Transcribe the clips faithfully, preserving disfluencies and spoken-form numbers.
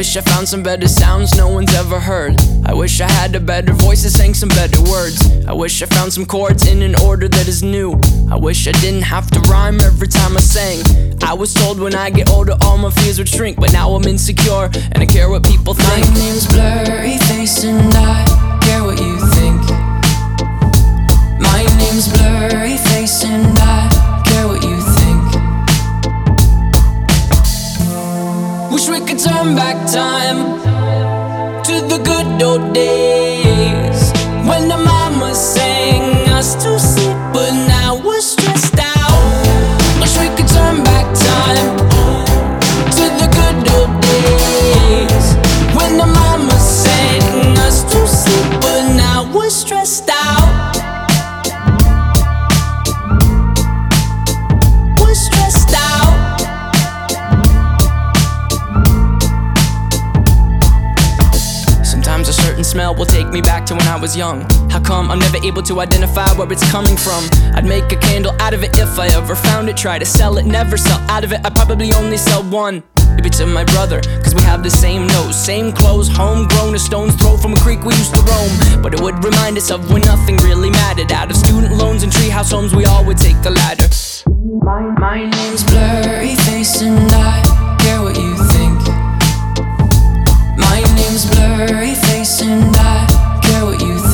wish I found some better sounds no one's ever heard. I wish I had a better voice that sang some better words. I wish I found some chords in an order that is new. I wish I didn't have to rhyme every time I sang. I was told when I get older all my fears would shrink, but now I'm insecure and I care what people think. My name's Blurryface and I care what you think. My name's Blurryface and I care what you think. Wish we could turn back time to the good old days when the mama sang us to sleep, but now we're stressed out. Wish we could turn back time to the good old days when the mama sang us to sleep, but now we're stressed out. We're stressed out. Sometimes a certain smell will take me back to when I was young. How come I'm never able to identify where it's coming from? I'd make a candle out of it if I ever found it. Try to sell it, never sell out of it. I'd probably only sell one. Maybe to my brother, cause we have the same nose, same clothes, homegrown, a stone's throw from a creek we used to roam. But it would remind us of when nothing really mattered. Out of student loans and treehouse homes, we all would take the ladder. My, my name's Blurryface and I care what you think. My name's Blurryface and I care what you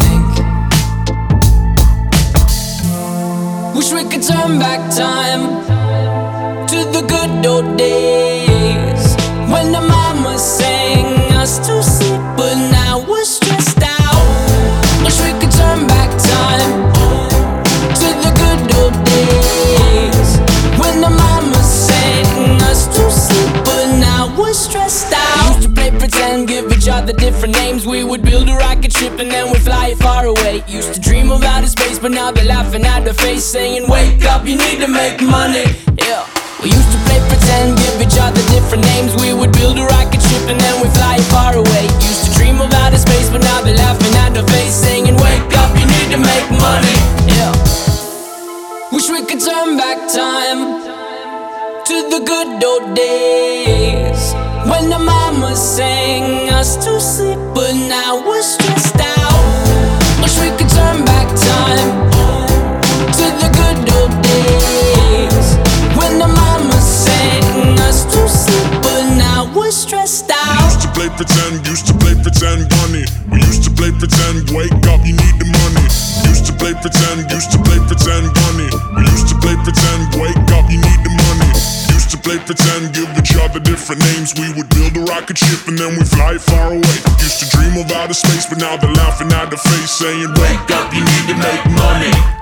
think. Wish we could turn back time to the good old days when the mama sang us to sleep, but now we're stressed out. Wish we could turn back time to the good old days when the mama sang us to sleep, but now we're stressed out. We used to play pretend, give each other different names. We would build a rocket ship and then we'd fly it far away. Used to dream of outer space, but now they're laughing at the face, saying wake up, you need to make money. Yeah. We used to play pretend, give each other different names. We would build a rocket ship and then we'd fly it far away. Used to dream of outer space, but now they're laughing at the face, saying wake up, you need to make money. Yeah. Wish we could turn back time to the good old days when the mama sang us to sleep, but now we're stressed out. Wish we could turn back time to the good old days when the mama sang us to sleep, but now we're stressed out. We used to play pretend, used to play pretend bunny. We used to play pretend, wake up, you need the money. Used to play pretend, used to play pretend bunny. We used to play pretend, wake up, you need the money. Used to play pretend, give each other different names. We would build a rocket ship and then we fly it far away. Used to dream of outer space, but now they're laughing at the face, saying wake up, you need to make money.